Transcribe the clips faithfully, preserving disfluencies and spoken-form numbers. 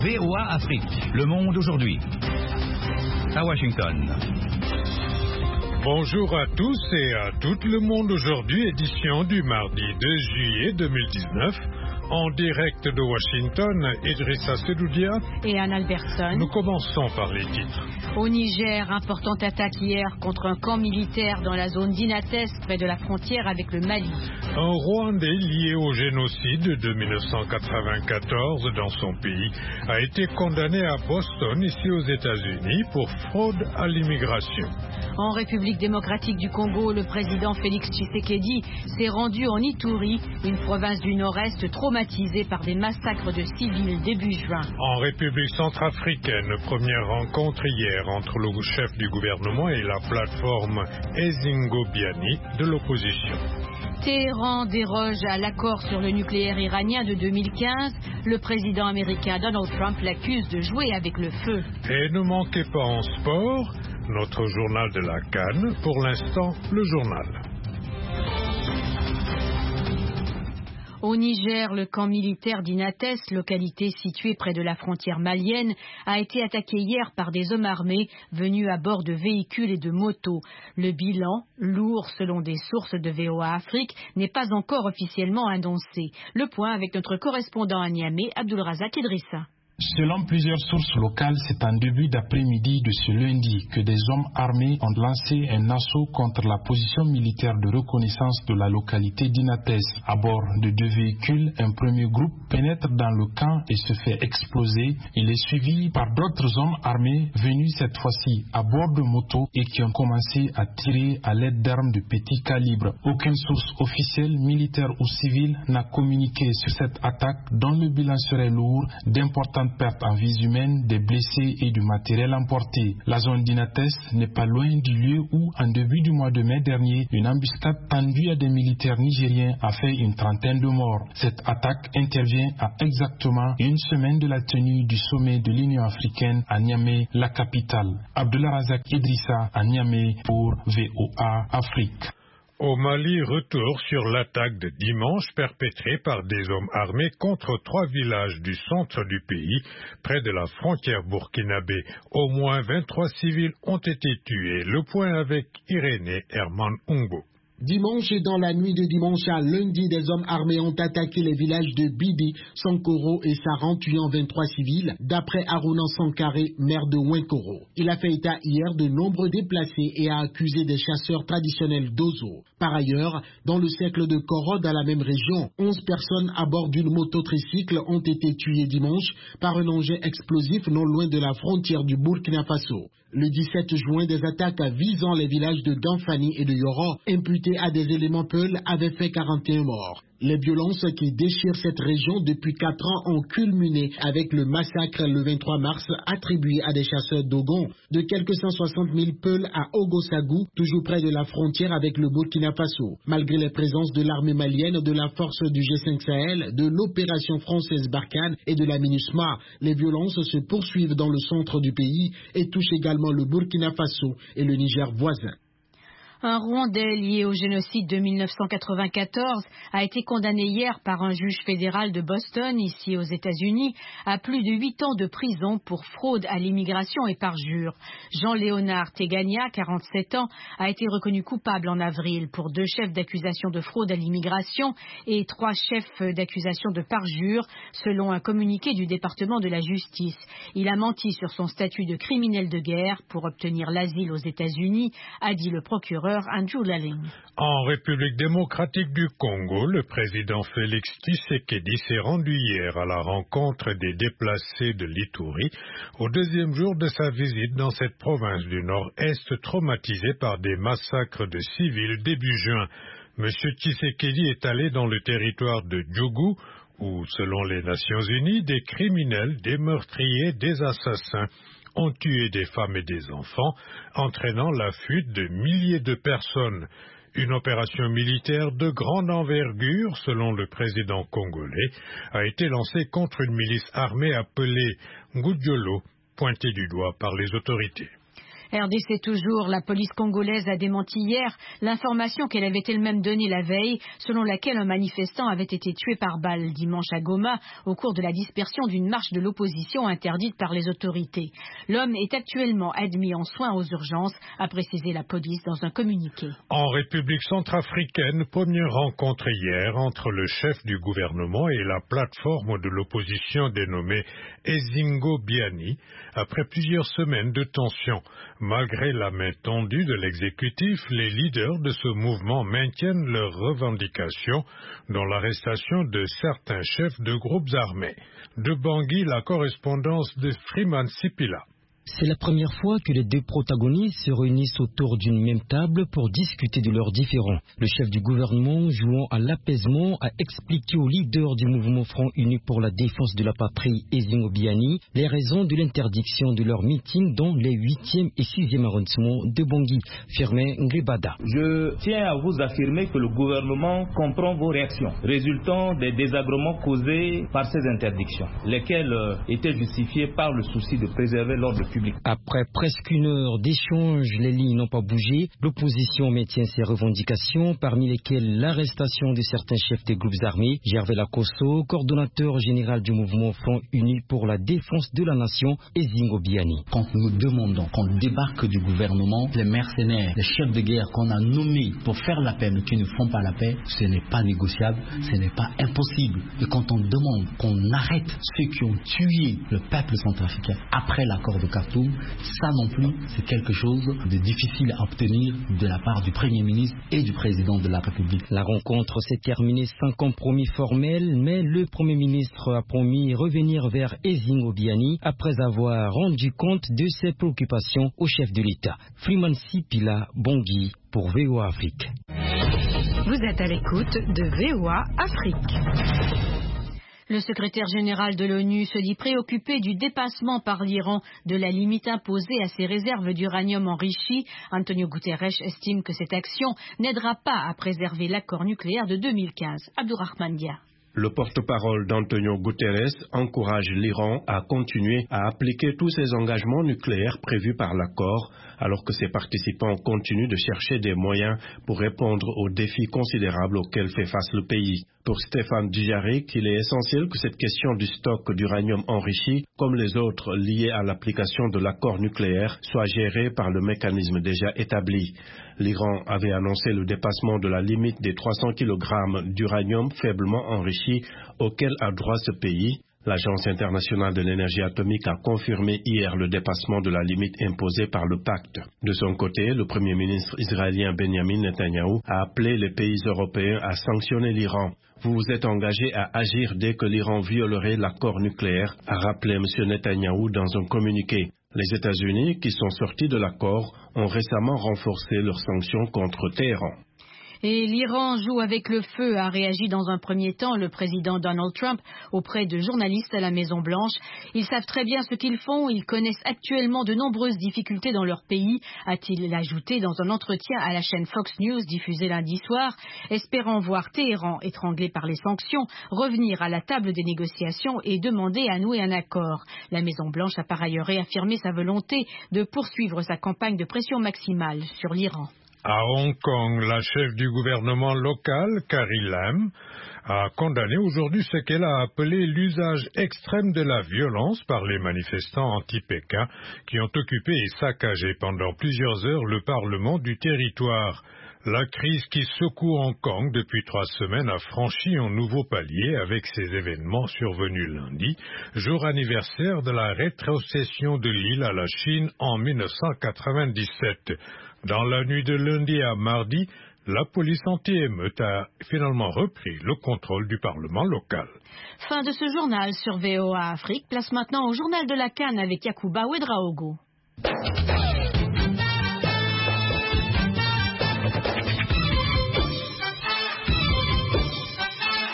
V O A Afrique, Le Monde aujourd'hui. À Washington. Bonjour à tous et à toutes, Le Monde aujourd'hui, édition du mardi deux juillet deux mille dix-neuf. En direct de Washington, Idrissa Sedoudia et Anne Albertson. Nous commençons par les titres. Au Niger, importante attaque hier contre un camp militaire dans la zone d'Inates, près de la frontière avec le Mali. Un Rwandais lié au génocide de mille neuf cent quatre-vingt-quatorze dans son pays a été condamné à Boston, ici aux États-Unis, pour fraude à l'immigration. En République démocratique du Congo, le président Félix Tshisekedi s'est rendu en Ituri, une province du nord-est traumatisée par des massacres de civils début juin. En République centrafricaine, première rencontre hier entre le chef du gouvernement et la plateforme Ezingo Biani de l'opposition. Téhéran déroge à l'accord sur le nucléaire iranien de deux mille quinze. Le président américain Donald Trump l'accuse de jouer avec le feu. Et ne manquez pas en sport, notre journal de la Cannes, pour l'instant le journal. Au Niger, le camp militaire d'Inates, localité située près de la frontière malienne, a été attaqué hier par des hommes armés venus à bord de véhicules et de motos. Le bilan, lourd selon des sources de V O A Afrique, n'est pas encore officiellement annoncé. Le point avec notre correspondant à Niamey, Abdulrazak Idrissa. Selon plusieurs sources locales, c'est en début d'après-midi de ce lundi que des hommes armés ont lancé un assaut contre la position militaire de reconnaissance de la localité d'Inates. À bord de deux véhicules, un premier groupe pénètre dans le camp et se fait exploser. Il est suivi par d'autres hommes armés venus cette fois-ci à bord de motos et qui ont commencé à tirer à l'aide d'armes de petit calibre. Aucune source officielle, militaire ou civile, n'a communiqué sur cette attaque dont le bilan serait lourd, d'importantes pertes en vies humaines, des blessés et du matériel emporté. La zone d'Inates n'est pas loin du lieu où, en début du mois de mai dernier, une embuscade tendue à des militaires nigériens a fait une trentaine de morts. Cette attaque intervient à exactement une semaine de la tenue du sommet de l'Union africaine à Niamey, la capitale. Abdulrazak Idrissa à Niamey pour V O A Afrique. Au Mali, retour sur l'attaque de dimanche perpétrée par des hommes armés contre trois villages du centre du pays, près de la frontière burkinabé. Au moins vingt-trois civils ont été tués. Le point avec Irénée Herman Ungo. Dimanche et dans la nuit de dimanche à lundi, des hommes armés ont attaqué les villages de Bibi, Sankoro et Saran, tuant vingt-trois civils, d'après Aruna Sankaré, maire de Winkoro. Il a fait état hier de nombreux déplacés et a accusé des chasseurs traditionnels d'Ozo. Par ailleurs, dans le cercle de Koro, dans la même région, onze personnes à bord d'une moto-tricycle ont été tuées dimanche par un engin explosif non loin de la frontière du Burkina Faso. Le dix-sept juin, des attaques visant les villages de Danfani et de Yoro, imputés à des éléments Peul, avaient fait quarante et un morts. Les violences qui déchirent cette région depuis quatre ans ont culminé avec le massacre le vingt-trois mars attribué à des chasseurs d'Ogon de quelques cent soixante mille Peuls à Ogosagou, toujours près de la frontière avec le Burkina Faso. Malgré les présences de l'armée malienne, de la force du G cinq Sahel, de l'opération française Barkhane et de la MINUSMA, les violences se poursuivent dans le centre du pays et touchent également le Burkina Faso et le Niger voisin. Un Rwandais lié au génocide de mille neuf cent quatre-vingt-quatorze a été condamné hier par un juge fédéral de Boston, ici aux États-Unis, à plus de huit ans de prison pour fraude à l'immigration et parjure. Jean-Léonard Tegania, quarante-sept ans, a été reconnu coupable en avril pour deux chefs d'accusation de fraude à l'immigration et trois chefs d'accusation de parjure, selon un communiqué du département de la justice. Il a menti sur son statut de criminel de guerre pour obtenir l'asile aux États-Unis, a dit le procureur Andrew Lalling. En République démocratique du Congo, le président Félix Tshisekedi s'est rendu hier à la rencontre des déplacés de l'Ituri, au deuxième jour de sa visite dans cette province du Nord-Est traumatisée par des massacres de civils début juin. Monsieur Tshisekedi est allé dans le territoire de Djougou, où, selon les Nations Unies, des criminels, des meurtriers, des assassins ont tué des femmes et des enfants, entraînant la fuite de milliers de personnes. Une opération militaire de grande envergure, selon le président congolais, a été lancée contre une milice armée appelée Ngudjolo, pointée du doigt par les autorités. R D C toujours, la police congolaise a démenti hier l'information qu'elle avait elle-même donnée la veille, selon laquelle un manifestant avait été tué par balle dimanche à Goma au cours de la dispersion d'une marche de l'opposition interdite par les autorités. L'homme est actuellement admis en soins aux urgences, a précisé la police dans un communiqué. En République centrafricaine, première rencontre hier entre le chef du gouvernement et la plateforme de l'opposition dénommée Ezingo Biani, après plusieurs semaines de tension. Malgré la main tendue de l'exécutif, les leaders de ce mouvement maintiennent leurs revendications, dont l'arrestation de certains chefs de groupes armés. De Bangui, la correspondance de Freeman Sipila. C'est la première fois que les deux protagonistes se réunissent autour d'une même table pour discuter de leurs différends. Le chef du gouvernement, jouant à l'apaisement, a expliqué aux leaders du mouvement Front Uni pour la défense de la patrie, Ezingo Biani, les raisons de l'interdiction de leur meeting dans les huitième et sixième arrondissements de Bangui. Firmin Nglebada. Je tiens à vous affirmer que le gouvernement comprend vos réactions, résultant des désagréments causés par ces interdictions, lesquelles étaient justifiées par le souci de préserver l'ordre public. Après presque une heure d'échange, les lignes n'ont pas bougé. L'opposition maintient ses revendications, parmi lesquelles l'arrestation de certains chefs des groupes armés. Gervais Lakosso, coordonnateur général du mouvement Front Uni pour la défense de la nation, Ezingo Biani. Quand nous demandons qu'on débarque du gouvernement, les mercenaires, les chefs de guerre qu'on a nommés pour faire la paix, mais qui ne font pas la paix, ce n'est pas négociable, ce n'est pas impossible. Et quand on demande qu'on arrête ceux qui ont tué le peuple centrafricain après l'accord de Khartoum, ça non plus, c'est quelque chose de difficile à obtenir de la part du Premier ministre et du Président de la République. La rencontre s'est terminée sans compromis formel, mais le Premier ministre a promis revenir vers Ezingo Biani après avoir rendu compte de ses préoccupations au chef de l'État. Freeman Sipila, Bangui, pour V O A Afrique. Vous êtes à l'écoute de V O A Afrique. Le secrétaire général de l'ONU se dit préoccupé du dépassement par l'Iran de la limite imposée à ses réserves d'uranium enrichi. Antonio Guterres estime que cette action n'aidera pas à préserver l'accord nucléaire de deux mille quinze. Abdourahmane Dia. Le porte-parole d'Antonio Guterres encourage l'Iran à continuer à appliquer tous ses engagements nucléaires prévus par l'accord, alors que ses participants continuent de chercher des moyens pour répondre aux défis considérables auxquels fait face le pays. Pour Stéphane Dujarric, il est essentiel que cette question du stock d'uranium enrichi, comme les autres liées à l'application de l'accord nucléaire, soit gérée par le mécanisme déjà établi. L'Iran avait annoncé le dépassement de la limite des trois cents kilogrammes d'uranium faiblement enrichi auquel a droit ce pays. L'Agence internationale de l'énergie atomique a confirmé hier le dépassement de la limite imposée par le pacte. De son côté, le Premier ministre israélien Benjamin Netanyahou a appelé les pays européens à sanctionner l'Iran. Vous vous êtes engagé à agir dès que l'Iran violerait l'accord nucléaire, a rappelé M. Netanyahou dans un communiqué. Les États-Unis, qui sont sortis de l'accord, ont récemment renforcé leurs sanctions contre Téhéran. Et l'Iran joue avec le feu, a réagi dans un premier temps le président Donald Trump auprès de journalistes à la Maison-Blanche. Ils savent très bien ce qu'ils font, ils connaissent actuellement de nombreuses difficultés dans leur pays, a-t-il ajouté dans un entretien à la chaîne Fox News diffusé lundi soir, espérant voir Téhéran étranglé par les sanctions, revenir à la table des négociations et demander à nouer un accord. La Maison-Blanche a par ailleurs réaffirmé sa volonté de poursuivre sa campagne de pression maximale sur l'Iran. À Hong Kong, la chef du gouvernement local, Carrie Lam, a condamné aujourd'hui ce qu'elle a appelé l'usage extrême de la violence par les manifestants anti-Pékin qui ont occupé et saccagé pendant plusieurs heures le Parlement du territoire. La crise qui secoue Hong Kong depuis trois semaines a franchi un nouveau palier avec ces événements survenus lundi, jour anniversaire de la rétrocession de l'île à la Chine en mille neuf cent quatre-vingt-dix-sept. Dans la nuit de lundi à mardi, la police anti-émeute a finalement repris le contrôle du Parlement local. Fin de ce journal sur V O A Afrique. Place maintenant au journal de la Cannes avec Yacouba Ouedraogo.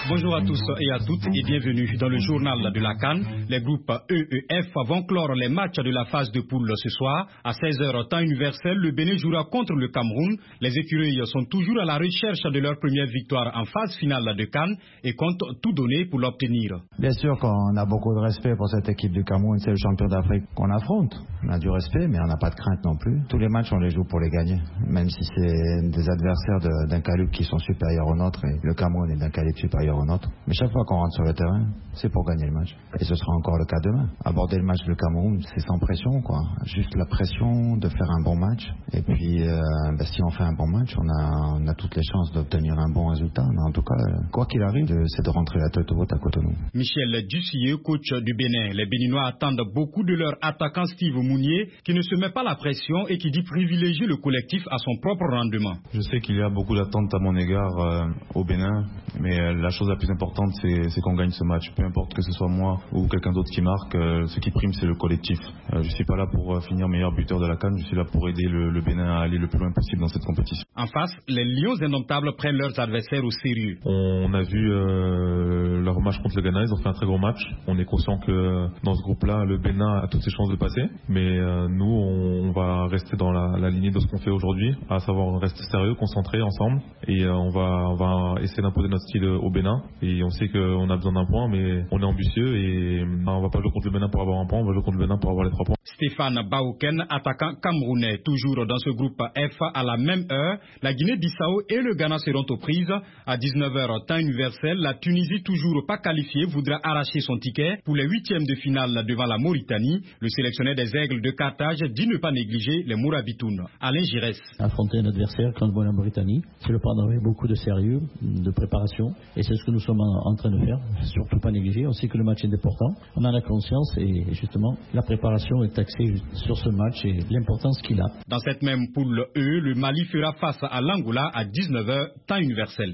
Bonjour à tous et à toutes et bienvenue dans le journal de la CAN. Les groupes E E F vont clore les matchs de la phase de poule ce soir. À seize heures temps universel, le Bénin jouera contre le Cameroun. Les écureuils sont toujours à la recherche de leur première victoire en phase finale de CAN et comptent tout donner pour l'obtenir. Bien sûr qu'on a beaucoup de respect pour cette équipe du Cameroun, c'est le champion d'Afrique qu'on affronte. On a du respect mais on n'a pas de crainte non plus. Tous les matchs on les joue pour les gagner, même si c'est des adversaires de, d'un calibre qui sont supérieurs au nôtre et le Cameroun est d'un calibre supérieur au nôtre. Mais chaque fois qu'on rentre sur le terrain, c'est pour gagner le match. Et ce sera encore le cas demain. Aborder le match du Cameroun, c'est sans pression, quoi. Juste la pression de faire un bon match. Et puis, euh, ben, si on fait un bon match, on a, on a toutes les chances d'obtenir un bon résultat. Mais en tout cas, quoi qu'il arrive, c'est de rentrer la tête haute à Cotonou. Michel Dussier, coach du Bénin. Les Béninois attendent beaucoup de leur attaquant Steve Mounier, qui ne se met pas la pression et qui dit privilégier le collectif à son propre rendement. Je sais qu'il y a beaucoup d'attentes à mon égard euh, au Bénin, mais euh, la chose la plus importante, c'est, c'est qu'on gagne ce match. Peu importe que ce soit moi ou quelqu'un d'autre qui marque, euh, ce qui prime, c'est le collectif. Euh, je ne suis pas là pour euh, finir meilleur buteur de la CAN, je suis là pour aider le, le Bénin à aller le plus loin possible dans cette compétition. En face, les Lions indomptables prennent leurs adversaires au sérieux. On a vu euh, leur match contre le Ghana, ils ont fait un très gros match. On est conscient que dans ce groupe-là, le Bénin a toutes ses chances de passer, mais euh, nous, on, on va rester dans la, la lignée de ce qu'on fait aujourd'hui, à savoir rester sérieux, concentré ensemble, et euh, on, va, on va essayer d'imposer notre style au Bénin. Et on sait qu'on a besoin d'un point, mais on est ambitieux et on va pas jouer contre le Bénin pour avoir un point, on va jouer contre le Bénin pour avoir les trois points. Stéphane Baouken, attaquant camerounais, toujours dans ce groupe F à la même heure. La Guinée-Bissau et le Ghana seront aux prises. À dix-neuf heures temps universel, la Tunisie, toujours pas qualifiée, voudra arracher son ticket pour les huitièmes de finale devant la Mauritanie. Le sélectionneur des Aigles de Carthage dit ne pas négliger les Mourabitoun. Alain Giresse. Affronter un adversaire comme la Mauritanie, c'est le prendre avec beaucoup de sérieux, de préparation, et c'est ce que nous sommes en train de faire. Surtout pas négliger. On sait que le match est important. On en a conscience et justement la préparation est axée sur ce match et l'importance qu'il a. Dans cette même poule E, le Mali fera face à l'Angola à dix-neuf heures temps universel.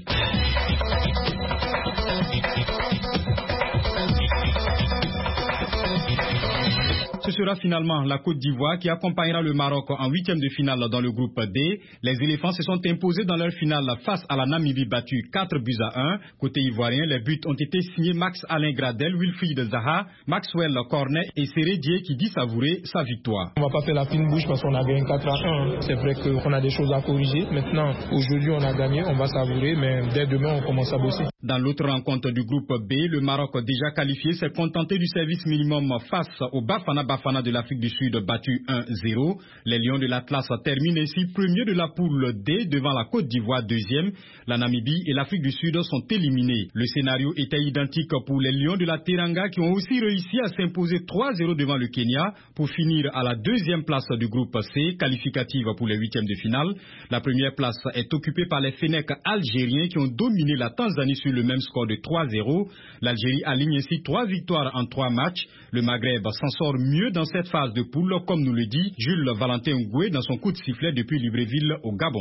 Ce sera finalement la Côte d'Ivoire qui accompagnera le Maroc en huitième de finale dans le groupe D. Les éléphants se sont imposés dans leur finale face à la Namibie battue quatre buts à un. Côté ivoirien, les buts ont été signés Max Alain Gradel, Wilfried Zaha, Maxwell Cornet et Séré Dié qui dit savourer sa victoire. On ne va pas faire la fine bouche parce qu'on a gagné quatre à un. C'est vrai qu'on a des choses à corriger. Maintenant, aujourd'hui on a gagné, on va savourer, mais dès demain on commence à bosser. Dans l'autre rencontre du groupe B, le Maroc déjà qualifié s'est contenté du service minimum face au Bafana Bafana de l'Afrique du Sud battu un zéro. Les Lions de l'Atlas terminent ainsi premier de la poule D devant la Côte d'Ivoire deuxième. La Namibie et l'Afrique du Sud sont éliminés. Le scénario était identique pour les Lions de la Teranga qui ont aussi réussi à s'imposer trois zéro devant le Kenya pour finir à la deuxième place du groupe C, qualificative pour les huitièmes de finale. La première place est occupée par les Fennecs algériens qui ont dominé la Tanzanie sur le même score de trois zéro. L'Algérie aligne ainsi trois victoires en trois matchs. Le Maghreb s'en sort mieux dans cette phase de poule, comme nous le dit Jules Valentin Ngoué dans son coup de sifflet depuis Libreville au Gabon.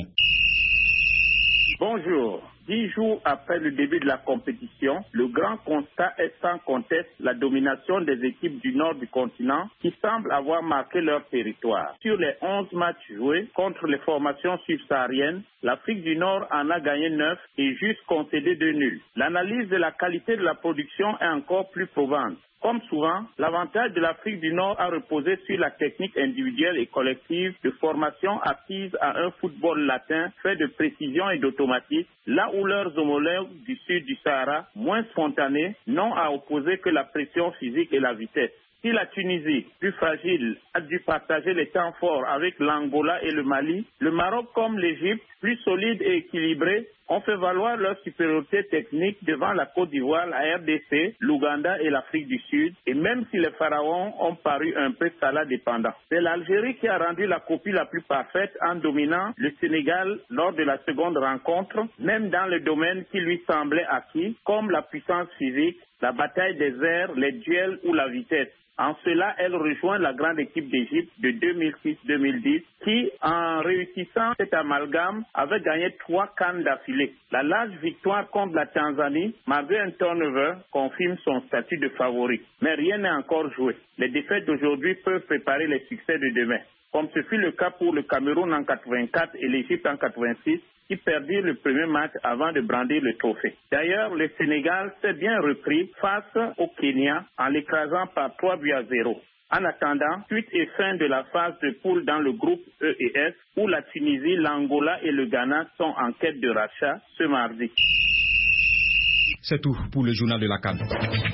Bonjour. Dix jours après le début de la compétition, le grand constat est sans conteste la domination des équipes du nord du continent qui semblent avoir marqué leur territoire. Sur les onze matchs joués contre les formations subsahariennes, l'Afrique du Nord en a gagné neuf et juste concédé deux nuls. L'analyse de la qualité de la production est encore plus probante. Comme souvent, l'avantage de l'Afrique du Nord a reposé sur la technique individuelle et collective de formation acquise à un football latin fait de précision et d'automatisme, là où leurs homologues du sud du Sahara, moins spontanés, n'ont à opposer que la pression physique et la vitesse. Si la Tunisie, plus fragile, a dû partager les temps forts avec l'Angola et le Mali, le Maroc comme l'Égypte, plus solide et équilibré, ont fait valoir leur supériorité technique devant la Côte d'Ivoire, la R D C, l'Ouganda et l'Afrique du Sud, et même si les pharaons ont paru un peu Salah dépendants. C'est l'Algérie qui a rendu la copie la plus parfaite en dominant le Sénégal lors de la seconde rencontre, même dans le domaine qui lui semblait acquis, comme la puissance physique, la bataille des airs, les duels ou la vitesse. En cela, elle rejoint la grande équipe d'Égypte de deux mille six deux mille dix qui, en réussissant cet amalgame, avait gagné trois CAN d'affilée. La large victoire contre la Tanzanie, malgré un turnover, confirme son statut de favori. Mais rien n'est encore joué. Les défaites d'aujourd'hui peuvent préparer les succès de demain. Comme ce fut le cas pour le Cameroun en quatre-vingt-quatre et l'Égypte en quatre-vingt-six, qui qui perdirent le premier match avant de brandir le trophée. D'ailleurs, le Sénégal s'est bien repris face au Kenya en l'écrasant par trois buts à zéro. En attendant, suite et fin de la phase de poule dans le groupe E et S, où la Tunisie, l'Angola et le Ghana sont en quête de rachat ce mardi. C'est tout pour le journal de la CAN.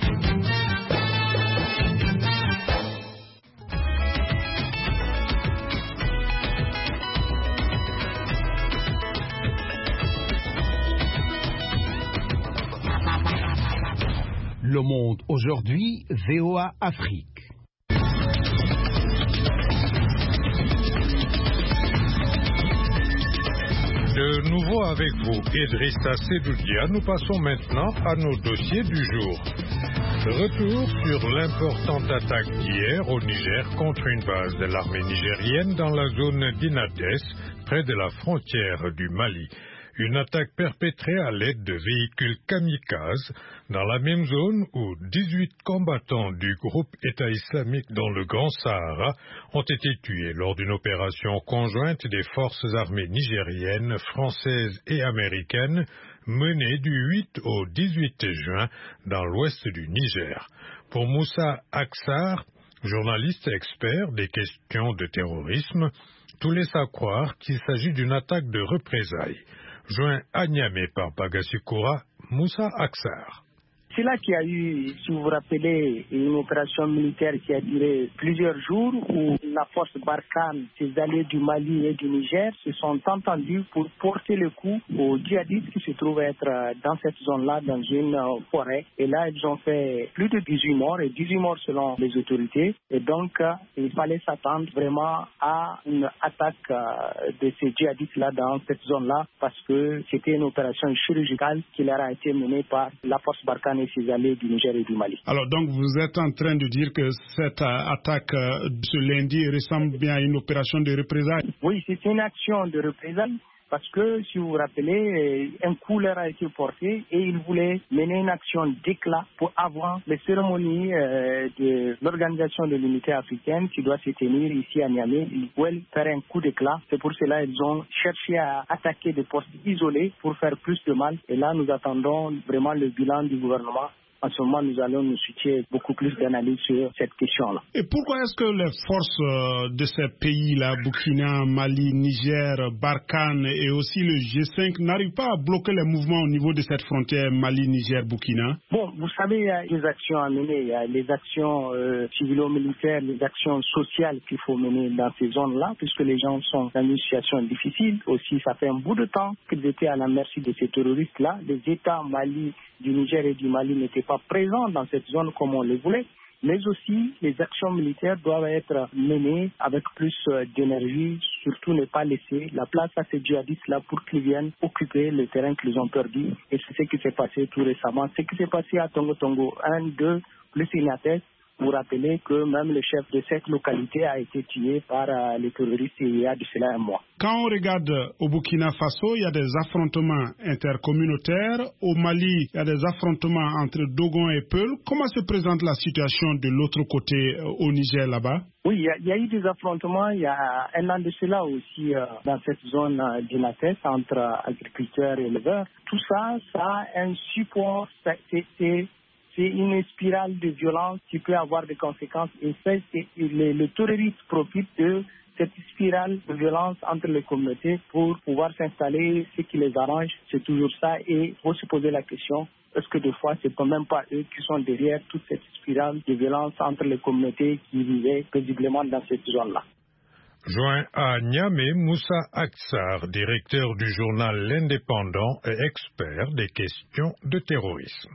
Le Monde aujourd'hui, V O A Afrique. De nouveau avec vous, Idrissa Sedoudia, nous passons maintenant à nos dossiers du jour. Retour sur l'importante attaque d'hier au Niger contre une base de l'armée nigérienne dans la zone d'Inates, près de la frontière du Mali. Une attaque perpétrée à l'aide de véhicules kamikazes dans la même zone où dix-huit combattants du groupe État islamique dans le Grand Sahara ont été tués lors d'une opération conjointe des forces armées nigériennes, françaises et américaines menée du huit au dix-huit juin dans l'ouest du Niger. Pour Moussa Aksar, journaliste expert des questions de terrorisme, tout laisse à croire qu'il s'agit d'une attaque de représailles. Joint à Niamey par Bagassi-Koura, Moussa Aksar. C'est là qu'il y a eu, si vous vous rappelez, une opération militaire qui a duré plusieurs jours où la force Barkhane, ses alliés du Mali et du Niger se sont entendus pour porter le coup aux djihadistes qui se trouvent être dans cette zone-là, dans une forêt. Et là, ils ont fait plus de dix-huit morts, et dix-huit morts selon les autorités. Et donc, il fallait s'attendre vraiment à une attaque de ces djihadistes-là dans cette zone-là parce que c'était une opération chirurgicale qui leur a été menée par la force Barkhane et ses alliés du Niger et du Mali. Alors donc vous êtes en train de dire que cette euh, attaque euh, ce lundi ressemble bien à une opération de représailles? Oui, c'est une action de représailles parce que si vous vous rappelez, un coup leur a été porté et ils voulaient mener une action d'éclat pour avant les cérémonies euh, de l'Organisation de l'Unité africaine qui doit se tenir ici à Niamey. Ils veulent faire un coup d'éclat. C'est pour cela qu'ils ont cherché à attaquer des postes isolés pour faire plus de mal. Et là, nous attendons vraiment le bilan du gouvernement. En ce moment, nous allons nous situer beaucoup plus d'analyse sur cette question-là. Et pourquoi est-ce que les forces de ces pays-là, Burkina, Mali, Niger, Barkhane et aussi le G cinq, n'arrivent pas à bloquer les mouvements au niveau de cette frontière Mali-Niger-Burkina? Bon, vous savez, il y a des actions à mener. Il y a les actions euh, civilo-militaires, les actions sociales qu'il faut mener dans ces zones-là, puisque les gens sont dans une situation difficile. Aussi, ça fait un bout de temps qu'ils étaient à la merci de ces terroristes-là. Les États Mali, du Niger et du Mali n'étaient pas présents dans cette zone comme on le voulait, mais aussi les actions militaires doivent être menées avec plus d'énergie, surtout ne pas laisser la place à ces djihadistes-là pour qu'ils viennent occuper le terrain qu'ils ont perdu. Et c'est ce qui s'est passé tout récemment. Ce qui s'est passé à Tongo Tongo un, deux, plus Inates. Vous rappelez que même le chef de cette localité a été tué par euh, les terroristes il y a de cela un mois. Quand on regarde au Burkina Faso, il y a des affrontements intercommunautaires. Au Mali, il y a des affrontements entre Dogon et Peul. Comment se présente la situation de l'autre côté euh, au Niger là-bas? Oui, il y, a, il y a eu des affrontements il y a un an de cela aussi euh, dans cette zone euh, d'Inates entre euh, agriculteurs et éleveurs. Tout ça, ça a un support, ça, c'est... c'est C'est une spirale de violence qui peut avoir des conséquences. Et ça, c'est, le, le terroriste profite de cette spirale de violence entre les communautés pour pouvoir s'installer, ce qui les arrange. C'est toujours ça. Et il faut se poser la question, est-ce que des fois, c'est quand même pas eux qui sont derrière toute cette spirale de violence entre les communautés qui vivaient paisiblement dans cette zone-là? Joint à Niamey, Moussa Aksar, directeur du journal L'Indépendant et expert des questions de terrorisme.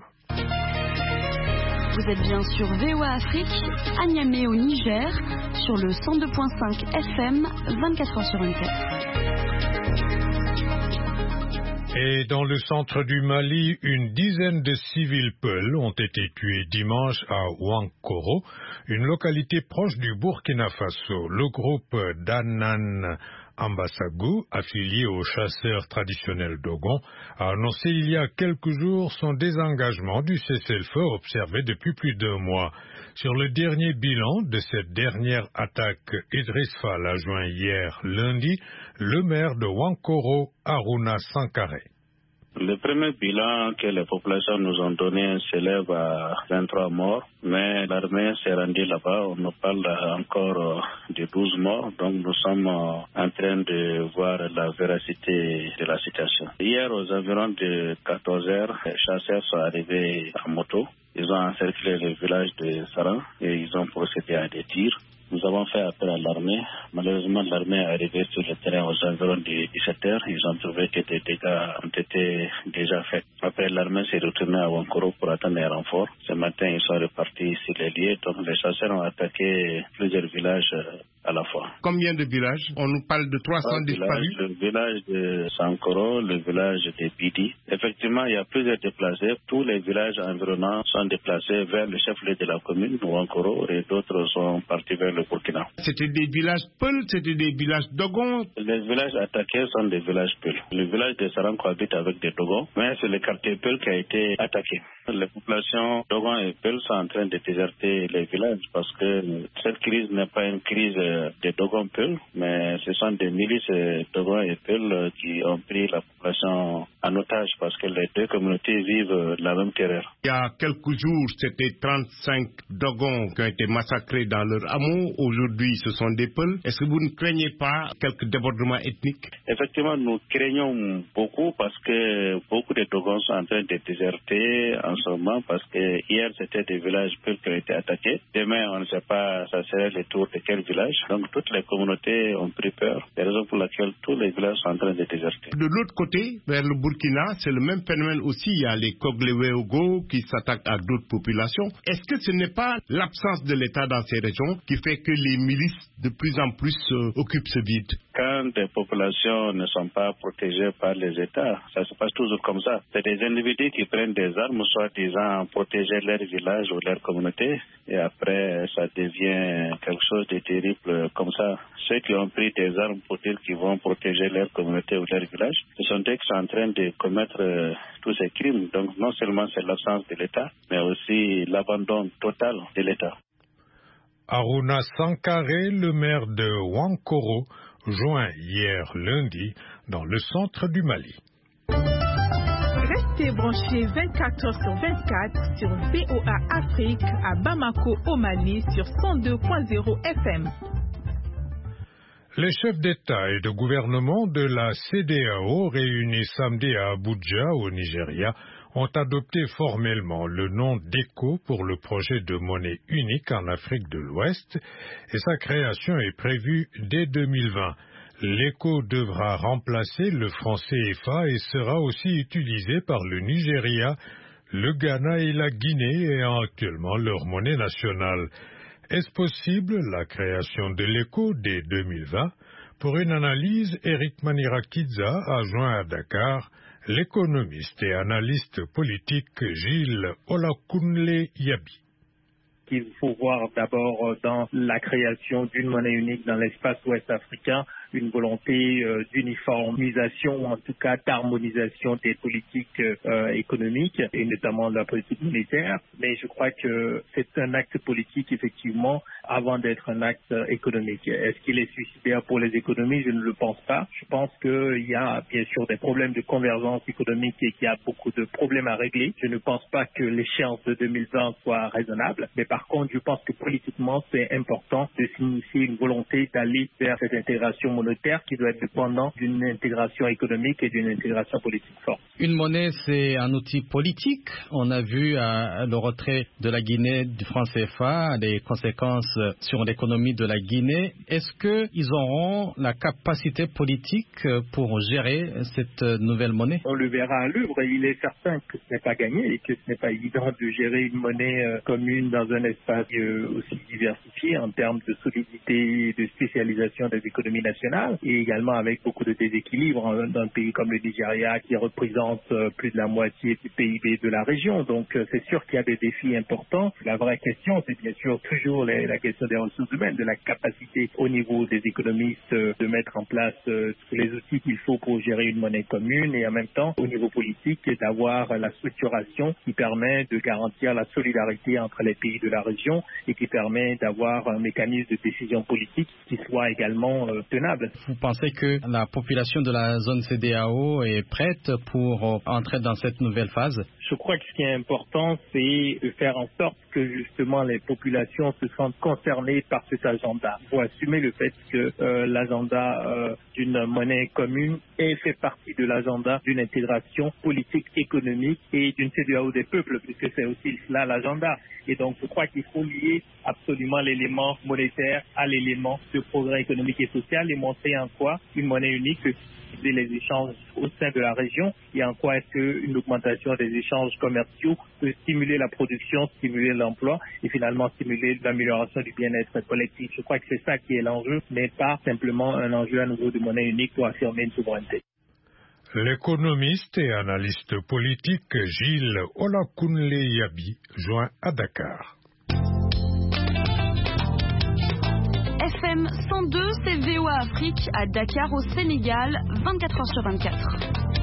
Vous êtes bien sur V O A Afrique, à Niamey au Niger, sur le cent deux virgule cinq F M, vingt-quatre heures sur vingt-quatre. Et dans le centre du Mali, une dizaine de civils Peuls ont été tués dimanche à Ouankoro, une localité proche du Burkina Faso. Le groupe Danan Ambassago, affilié aux chasseurs traditionnels Dogon, a annoncé il y a quelques jours son désengagement du cessez-le-feu observé depuis plus d'un mois. Sur le dernier bilan de cette dernière attaque, Idriss Fall a joint hier lundi le maire de Wankoro, Aruna Sankare. Le premier bilan que les populations nous ont donné s'élève à vingt-trois morts, mais l'armée s'est rendue là-bas. On nous parle encore de douze morts, donc nous sommes en train de voir la véracité de la situation. Hier, aux environs de quatorze heures, les chasseurs sont arrivés en moto. Ils ont encerclé le village de Saran et ils ont procédé à des tirs. Nous avons fait appel à l'armée. Malheureusement, l'armée est arrivée sur le terrain aux environs de dix-sept heures. Ils ont trouvé que des dégâts ont été déjà faits. Après, l'armée s'est retournée à Wankoro pour attendre un renfort. Ce matin, ils sont repartis sur les lieux. Donc, les chasseurs ont attaqué plusieurs villages à la fois. Combien de villages? On nous parle de trois cents disparus. Le village de Sankoro, le village de Bidi. Effectivement, il y a plusieurs déplacés. Tous les villages environnants sont déplacés vers le chef-lieu de la commune, Wankoro, et d'autres sont partis vers le Burkina. C'était des villages Peul, c'était des villages Dogon. Les villages attaqués sont des villages Peul. Le village de Saran cohabite avec des Dogon, mais c'est le quartier Peul qui a été attaqué. Les populations Dogon et Peul sont en train de déserter les villages parce que cette crise n'est pas une crise de Dogon Peul, mais ce sont des milices Dogon et Peul qui ont pris la population en otage parce que les deux communautés vivent la même terreur. Il y a quelques jours, c'était trente-cinq Dogon qui ont été massacrés dans leur hameau. Aujourd'hui, ce sont des Peuls. Est-ce que vous ne craignez pas quelques débordements ethniques? Effectivement, nous craignons beaucoup parce que beaucoup de Dogons sont en train de déserter en ce moment parce que hier, c'était des villages Peuls qui ont été attaqués. Demain, on ne sait pas, ça serait le tour de quel village. Donc, toutes les communautés ont pris peur. C'est la raison pour laquelle tous les villages sont en train de déserter. De l'autre côté, vers le Burkina, c'est le même phénomène aussi. Il y a les Kogleweogo qui s'attaquent à d'autres populations. Est-ce que ce n'est pas l'absence de l'État dans ces régions qui fait que les milices de plus en plus euh, occupent ce vide? Quand des populations ne sont pas protégées par les États, ça se passe toujours comme ça. C'est des individus qui prennent des armes, soit disant protéger leur village ou leur communauté, et après ça devient quelque chose de terrible comme ça. Ceux qui ont pris des armes pour dire qu'ils vont protéger leur communauté ou leur village, ce sont eux qui sont en train de commettre euh, tous ces crimes. Donc non seulement c'est l'absence de l'État, mais aussi l'abandon total de l'État. Aruna Sankare, le maire de Wankoro, joint hier lundi dans le centre du Mali. Restez branchés vingt-quatre heures sur vingt-quatre sur V O A Afrique à Bamako au Mali sur cent deux point zéro F M. Les chefs d'État et de gouvernement de la C E D E A O réunis samedi à Abuja au Nigeria ont adopté formellement le nom d'ECO pour le projet de monnaie unique en Afrique de l'Ouest et sa création est prévue dès deux mille vingt. L'ECO devra remplacer le franc C F A et sera aussi utilisé par le Nigeria, le Ghana et la Guinée ayant actuellement leur monnaie nationale. Est-ce possible la création de l'ECO dès deux mille vingt? Pour une analyse, Eric Manirakidza a joint à Dakar l'économiste et analyste politique Gilles Olakunle Yabi. Il faut voir d'abord dans la création d'une monnaie unique dans l'espace ouest africain une volonté euh, d'uniformisation, ou en tout cas d'harmonisation des politiques euh, économiques et notamment de la politique monétaire. Mais je crois que c'est un acte politique effectivement avant d'être un acte économique. Est-ce qu'il est suicidaire pour les économies? Je ne le pense pas. Je pense qu'il y a bien sûr des problèmes de convergence économique et qu'il y a beaucoup de problèmes à régler. Je ne pense pas que l'échéance de deux mille vingt soit raisonnable. Mais par contre, je pense que politiquement, c'est important de signifier une volonté d'aller vers cette intégration monétaire qui doit être dépendant d'une intégration économique et d'une intégration politique forte. Une monnaie, c'est un outil politique. On a vu euh, le retrait de la Guinée du franc C F A, les conséquences sur l'économie de la Guinée. Est-ce qu'ils auront la capacité politique pour gérer cette nouvelle monnaie? On le verra à l'œuvre. Il est certain que ce n'est pas gagné et que ce n'est pas évident de gérer une monnaie euh, commune dans un espace euh, aussi diversifié en termes de solidité et de spécialisation des économies nationales. régional et également avec beaucoup de déséquilibres dans un pays comme le Nigeria qui représente plus de la moitié du P I B de la région. Donc c'est sûr qu'il y a des défis importants. La vraie question, c'est bien sûr toujours les, la question des ressources humaines, de la capacité au niveau des économistes de mettre en place tous les outils qu'il faut pour gérer une monnaie commune et en même temps au niveau politique d'avoir la structuration qui permet de garantir la solidarité entre les pays de la région et qui permet d'avoir un mécanisme de décision politique qui soit également euh, tenable. Vous pensez que la population de la zone C E D E A O est prête pour entrer dans cette nouvelle phase? Je crois que ce qui est important, c'est de faire en sorte que justement les populations se sentent concernées par cet agenda. Il faut assumer le fait que euh, l'agenda euh, d'une monnaie commune est fait partie de l'agenda d'une intégration politique, économique et d'une C E D E A O des peuples, puisque c'est aussi cela l'agenda. Et donc je crois qu'il faut lier absolument l'élément monétaire à l'élément de progrès économique et social et montrer en quoi une monnaie unique peut stimuler les échanges au sein de la région et en quoi est-ce qu'une augmentation des échanges commerciaux peut stimuler la production, stimuler l'emploi et finalement stimuler l'amélioration du bien-être collectif. Je crois que c'est ça qui est l'enjeu, mais pas simplement un enjeu à nouveau de monnaie unique pour affirmer une souveraineté. L'économiste et analyste politique Gilles Olakunle Yabi joint à Dakar. F M cent deux, c'est V O A Afrique à Dakar au Sénégal, vingt-quatre heures sur vingt-quatre.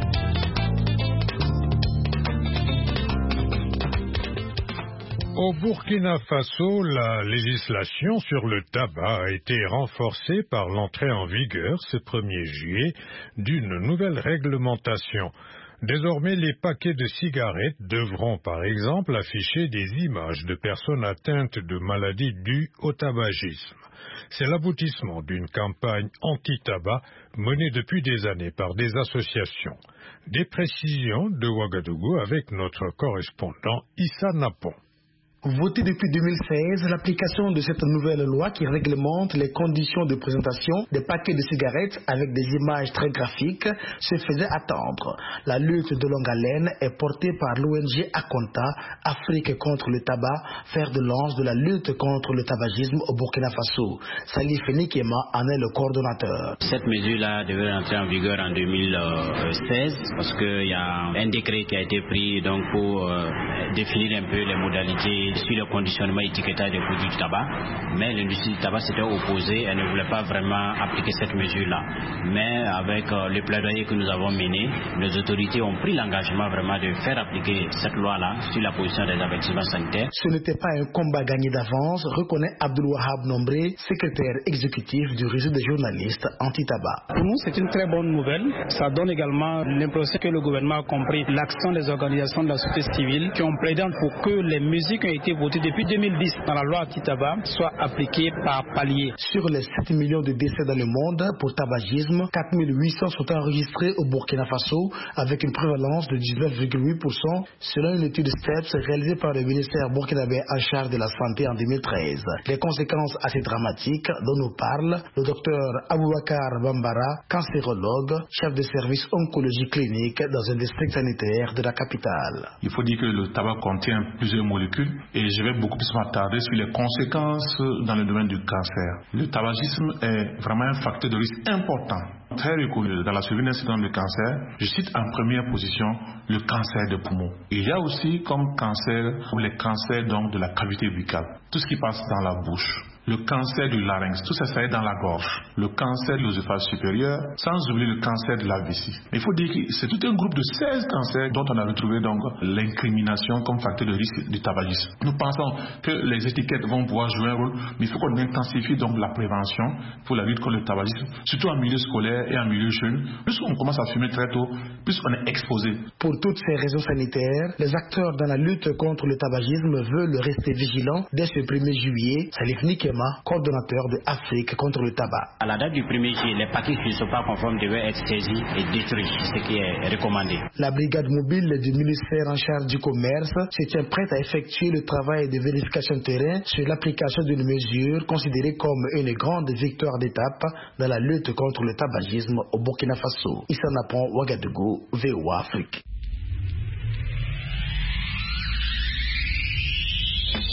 Au Burkina Faso, la législation sur le tabac a été renforcée par l'entrée en vigueur ce premier juillet d'une nouvelle réglementation. Désormais, les paquets de cigarettes devront par exemple afficher des images de personnes atteintes de maladies dues au tabagisme. C'est l'aboutissement d'une campagne anti-tabac menée depuis des années par des associations. Des précisions de Ouagadougou avec notre correspondant Issa Napon. Votée depuis deux mille seize, l'application de cette nouvelle loi qui réglemente les conditions de présentation des paquets de cigarettes avec des images très graphiques se faisait attendre. La lutte de longue haleine est portée par l'O N G Akonta, Afrique contre le tabac, fer de lance de la lutte contre le tabagisme au Burkina Faso. Salif Nikema en est le coordonnateur. Cette mesure-là devait entrer en vigueur en deux mille seize parce qu'il y a un décret qui a été pris donc, pour euh, définir un peu les modalités sur le conditionnement et étiquetage des produits du tabac, mais l'industrie du tabac s'était opposée, elle ne voulait pas vraiment appliquer cette mesure-là. Mais avec euh, le plaidoyer que nous avons mené, nos autorités ont pris l'engagement vraiment de faire appliquer cette loi-là sur la position des avertissements sanitaires. Ce n'était pas un combat gagné d'avance, reconnaît Abdelwahab Nombré, secrétaire exécutif du réseau des journalistes anti-tabac. Pour nous, c'est une très bonne nouvelle. Ça donne également l'impression que le gouvernement a compris l'action des organisations de la société civile qui ont plaidé pour que les mesures qui ont été votées depuis deux mille dix dans la loi anti-tabac soient appliquées par palier. Sur les sept millions de décès dans le monde pour tabagisme, quatre mille huit cents sont enregistrés au Burkina Faso avec une prévalence de dix-neuf virgule huit pour cent selon une étude STEPS réalisée par le ministère burkinabé en charge de la santé en deux mille treize. Les conséquences assez dramatiques dont nous parle le docteur Aboubakar Bambara, cancérologue, chef de service oncologie clinique dans un district sanitaire de la capitale. Il faut dire que le tabac contient plusieurs molécules et je vais beaucoup plus m'attarder sur les conséquences dans le domaine du cancer. Le tabagisme est vraiment un facteur de risque important, très reconnu dans la survie d'un certain nombre de cancers. Je cite en première position le cancer des poumons. Il y a aussi comme cancer les cancers donc de la cavité buccale, tout ce qui passe dans la bouche. Le cancer du larynx, tout ça, ça est dans la gorge. Le cancer de l'œsophage supérieur, sans oublier le cancer de la vessie. Il faut dire que c'est tout un groupe de seize cancers dont on a retrouvé donc l'incrimination comme facteur de risque du tabagisme. Nous pensons que les étiquettes vont pouvoir jouer un rôle, mais il faut qu'on intensifie donc la prévention pour la lutte contre le tabagisme, surtout en milieu scolaire et en milieu jeune. Plus on commence à fumer très tôt, plus on est exposé. Pour toutes ces raisons sanitaires, les acteurs dans la lutte contre le tabagisme veulent rester vigilants dès ce premier juillet. Salif Nikema, coordonnateur de Afrique contre le tabac. À la date du premier juillet, les paquets qui ne sont pas conformes devaient être saisis et détruits, ce qui est recommandé. La brigade mobile du ministère en charge du commerce se tient prête à effectuer le travail de vérification de terrain sur l'application d'une mesure considérée comme une grande victoire d'étape dans la lutte contre le tabagisme au Burkina Faso. Issa Napon, Ouagadougou, V O A Afrique. Ce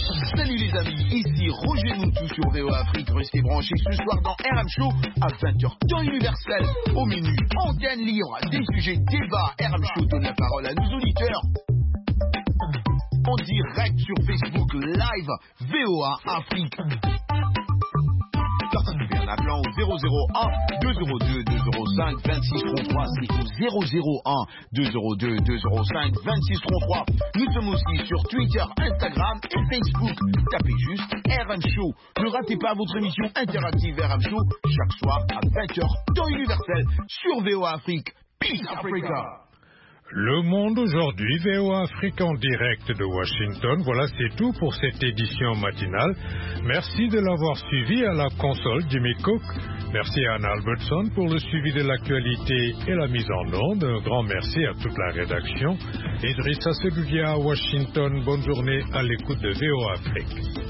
Salut les amis, ici Roger Moutou sur V O A Afrique. Restez branchés ce soir dans R M Show à vingt heures temps universel. Au menu, antenne libre, des sujets, débats. R M Show donne la parole à nos auditeurs. En direct sur Facebook Live V O A Afrique. Participez en appelant au zéro zéro un deux zéro deux deux zéro cinq vingt-six trente-trois. C'est au zéro zéro un deux zéro deux deux zéro cinq vingt-six trente-trois. Nous sommes aussi sur Twitter, Instagram et Facebook. Tapez juste R M Show. Ne ratez pas votre émission interactive R M Show chaque soir à vingt heures temps universel sur V O A Afrique. Peace Africa. Le Monde aujourd'hui, V O A Afrique en direct de Washington. Voilà, c'est tout pour cette édition matinale. Merci de l'avoir suivi à la console, Jimmy Cook. Merci à Anna Albertson pour le suivi de l'actualité et la mise en onde. Un grand merci à toute la rédaction. Idrissa Seloudia à Washington. Bonne journée à l'écoute de V O A Afrique.